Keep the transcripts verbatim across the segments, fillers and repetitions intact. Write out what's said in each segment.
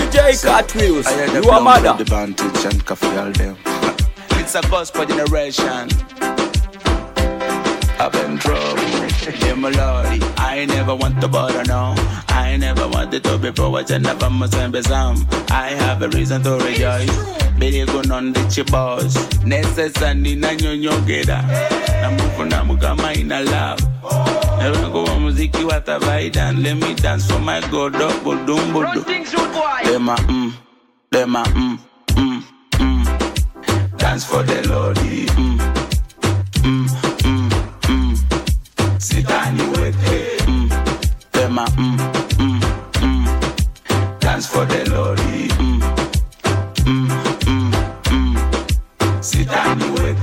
J Cartwheels, you are mother. The vantage and coffee all them. It's a gospel generation. I've been trouble. Yeah, my lordy. I never want to bother, no. I never wanted to be forward and never must be some. I have a reason to rejoice. Baby, go on the chibos. Necessary na nyonyogeda. Na mufu na mukama ina love. Never go on muziki watavaidan. Let me dance for my God. Budum budu. Dema mm, dema mm, mm, mm. Dance for the Lordy. Mm, mm, mm, mm. Sit and you wait. Mm, dema mm, mm, mm. Dance for the Lordy. Mm, mm, mm, mm. Sit and you wait.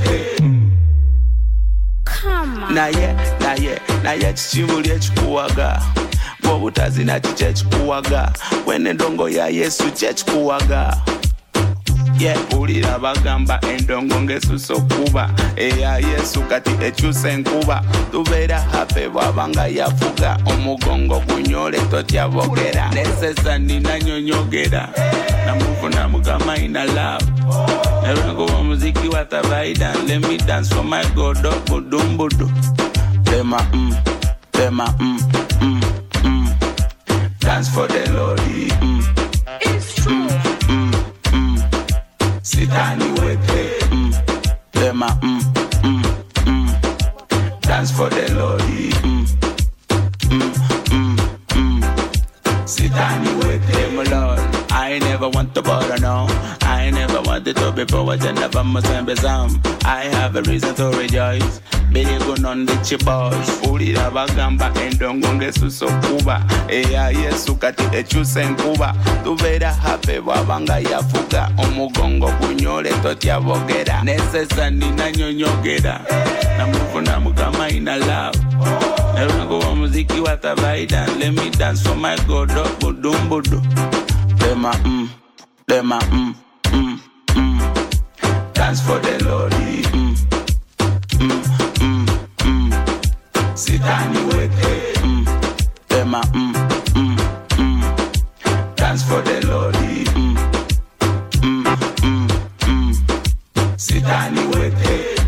Come on. Na ye, na ye, na ye chichimuli echikuwaga. Bobutazi na chiche chikuwaga. Wene ndongo ya Yesu chechikuwaga. Yeah, ulira bagamba endongo ngesuso kuba. Eya Yesu kati echuse nkuba. Tubera hape wabanga yafuga. Omugongo kunyole totya bogera. Nesesa nina nyonyogera. Na mufu na mugama ina love. Nevengo wa muziki watavaidan. Let me dance for my God. Budum budu. Dema mm, dema mm, mm, mm. Dance for the Lordy. Mm. It's true. Mm, mm, mm. Sit and you wait. Mm. Dema mm, mm, mm. Dance for the Lordy. Mm. Mm, mm, mm. Sit and you wait. My Lord, I never want to bother, no. I never wanted to be forward and never must be some. I have a reason to rejoice. Baby, go on the chibos. Ulira bagamba endongo ngesuso kuba. Eya Yesu kati echuse nkuba. Tubera hape wabanga yafuga. Omugongo kunyole totya bogera. Nesesa nina nyonyogera. Na mufu na mukama ina love. Nevengo wa muziki watavaidan. Let me dance for my God. Budum budu. Dema mm, dema mm, mm, mm. Dance for the Lordy. Mm, mm, mm, mm. Sit and you wait. Mm, dema mm, mm, mm. Dance for the Lordy. Mm, mm, mm, mm. Sit and you wait.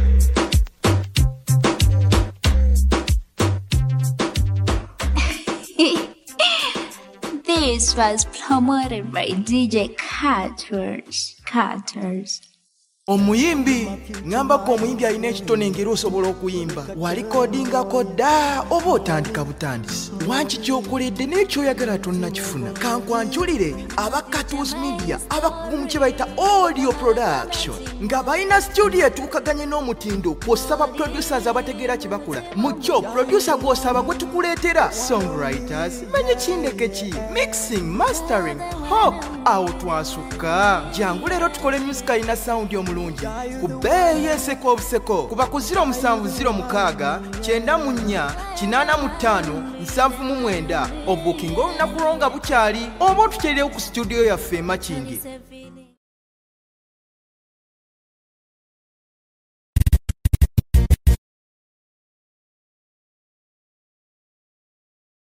This was promoted by D J Carters. Carters. Omuyimbi ngamba ko omuyimbi alina ekitone engero osobola okuyimba walikodingako dda oba otandika butandisi wanki kyokoledde n'ekyoyagala tonnakifuna kankwanjulire aba Cartwheels Media abakugumu kye bayita audio production nga balina studio etuukaganye n'omutindo kw'osaba producers abategeera kye bakola mu kyo producer gw'osaba gwe tukuleetera songwriters manye kindeke ki mixing mastering ho awo twasukka jangu leero tukole music alina sound omulungi ku bbeeyi enseko obuseko kuba ku ziro musanvu ziro mukaaga kyenda mu nnya kinaana mu ttaano nsanvu mu mwenda obukinga olunaku lwo nga bukyali oba otukyerirewo ku studio yaffe emakindi